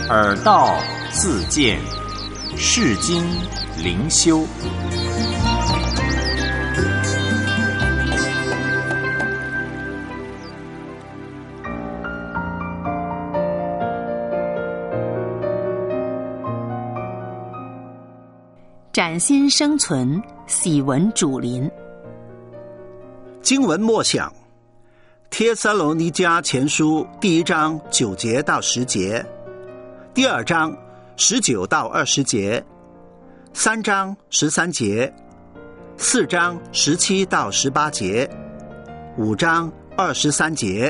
耳道自见，世经灵修。 崭新生存，喜闻主临。 经文默想，帖撒罗尼迦前书第1章9节到10节，第2章19到20节，3章13节，4章17到18节，5章23节。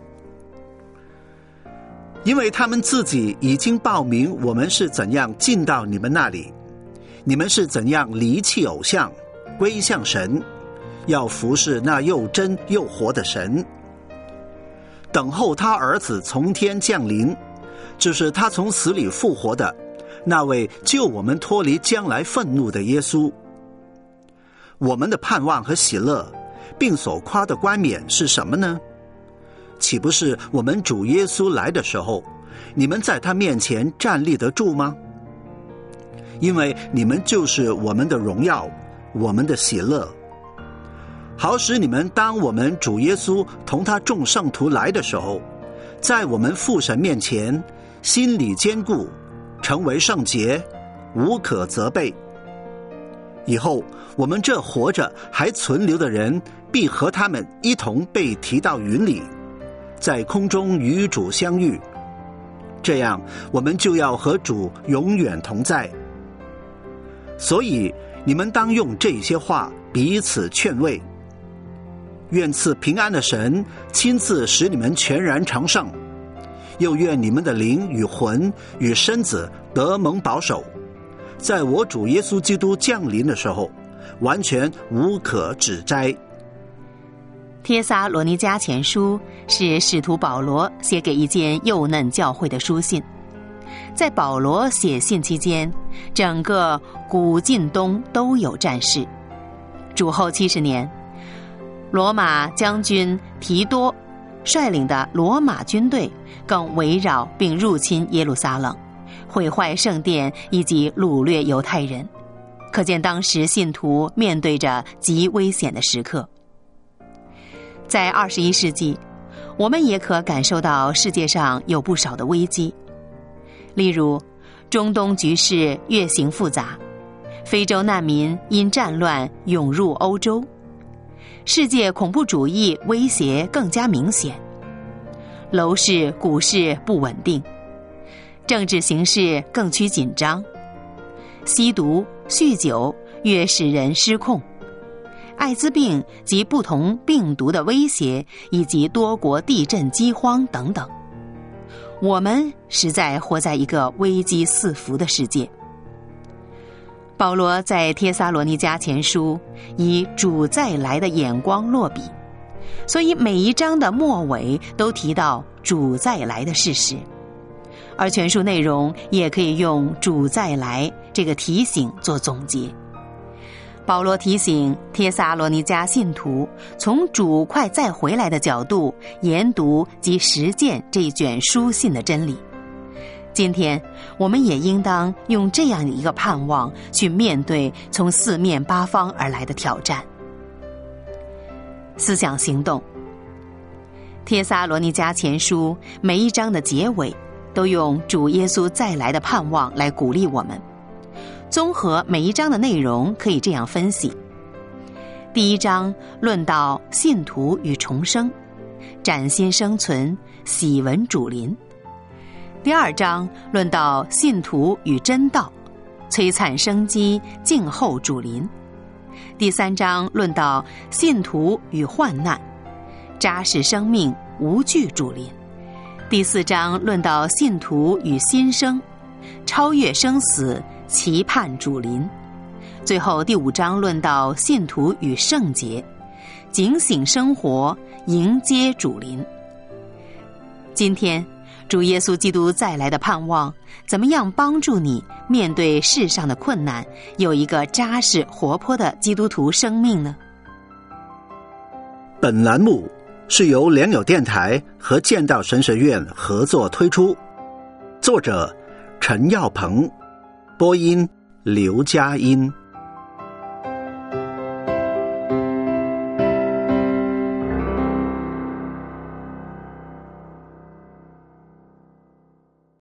因为他们自己已经报明我们是怎样进到你们那里，你们是怎样离弃偶像，归向神，要服侍那又真又活的神，等候他儿子从天降临，就是他从死里复活的那位救我们脱离将来愤怒的耶稣。我们的盼望和喜乐并所夸的冠冕是什么呢？岂不是我们主耶稣来的时候，你们在他面前站立得住吗？因为你们就是我们的荣耀，我们的喜乐。好使你们当我们主耶稣同他众圣徒来的时候，在我们父神面前心里坚固，成为圣洁，无可责备。以后我们这活着还存留的人，必和他们一同被提到云里，在空中与主相遇，这样我们就要和主永远同在。所以你们当用这些话彼此劝慰。愿赐平安的神亲自使你们全然长盛，又愿你们的灵与魂与身子得蒙保守，在我主耶稣基督降临的时候，完全无可指摘。 帖撒罗尼迦前书是使徒保罗写给一间幼嫩教会的书信。在保罗写信期间，整个古近东都有战事。主后70年，罗马将军提多率领的罗马军队更围绕并入侵耶路撒冷，毁坏圣殿以及掳掠犹太人。可见当时信徒面对着极危险的时刻。在21世纪，我们也可感受到世界上有不少的危机，例如中东局势越形复杂，非洲难民因战乱涌入欧洲，世界恐怖主义威胁更加明显，楼市股市不稳定，政治形势更趋紧张，吸毒酗酒越使人失控，艾滋病及不同病毒的威胁，以及多国地震饥荒等等。我们实在活在一个危机四伏的世界。保罗在帖撒罗尼迦前书以主再来的眼光落笔，所以每一章的末尾都提到主再来的事实，而全书内容也可以用主再来这个提醒做总结。保罗提醒帖撒罗尼迦信徒从主快再回来的角度研读及实践这一卷书信的真理。今天我们也应当用这样一个盼望去面对从四面八方而来的挑战。思想行动，帖撒罗尼迦前书每一章的结尾都用主耶稣再来的盼望来鼓励我们。综合每一章的内容，可以这样分析：第1章论到信徒与重生，崭新生存，喜闻主临；第2章论到信徒与真道，璀璨生机，静候主临；第3章论到信徒与患难，扎实生命，无惧主临；第4章论到信徒与新生，超越生死，期盼主临；最后第5章论到信徒与圣洁，警醒生活，迎接主临。今天主耶稣基督再来的盼望，怎么样帮助你面对世上的困难，有一个扎实活泼的基督徒生命呢？ 本栏目是由良友电台和建道神学院合作推出，作者陈耀鹏，播音刘佳音。